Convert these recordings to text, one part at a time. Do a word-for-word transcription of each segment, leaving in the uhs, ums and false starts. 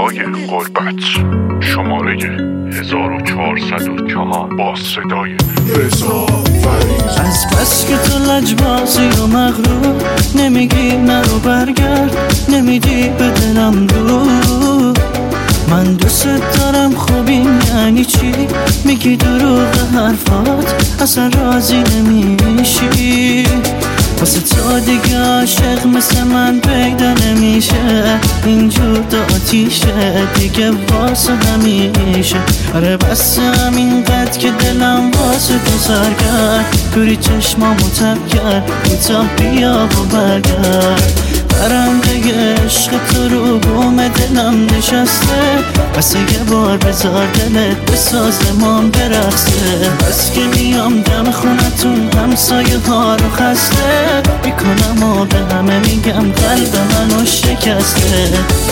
صدای غربت، شماره هزار و چهارصد و چهار با صدای رضا فریز. از بس که تو لجبازی و مغرور نمیگی نرو برگرد، نمیدی به دلم رو. من دوست دارم، خب این یعنی چی؟ میگی دروغ حرفات، اصلا راضی نمیشی. واسه تو دیگه عاشق مثل من پیدا نمیشه، اینجور داتیشه دیگه واسه همیشه. آره بس همین قد که دلم واسه تو سر کرد، توری چشمامو تب کرد، کوتاه بیا و برگرد. برنده عشق تو رو بوم دلم نشسته، بس یه بار بذار دلت بساز مام برقصه. بس که میام دم خونتون همسایه ها رو خسته میکنم و به همه میگم قلب منو شکسته.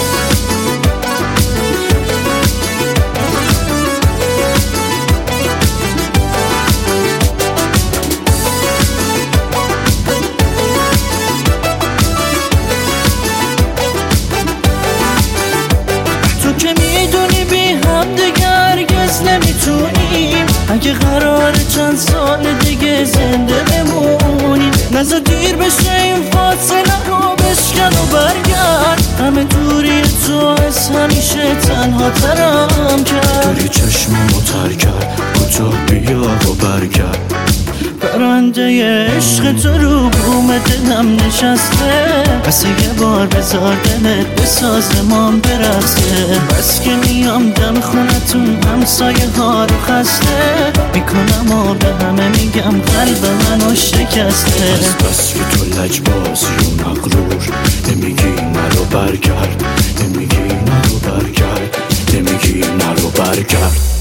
که میدونی بی هم دیگه هرگز نمیتونیم، اگه قراره چند سال دیگه زنده بمونیم، نزا دیر بشه این فاصله رو بشکن و برگرد. همه دوری تو از همیشه تنها ترم کرد، دوری چشممو تر کرد، کوتاه بیا و برگرد. برنده عشق تو رو بوم دلم نشسته، بس یه بار بذار دلت بساز مام برقصه. بس که میام دم خونتون همسایه ها رو خسته میکنم و به همه میگم قلب منو شکسته. بس بس که تو لجبازی و مغرور نمیگی نرو برگرد، نمیگی نرو برگرد، نمیگی نرو برگرد.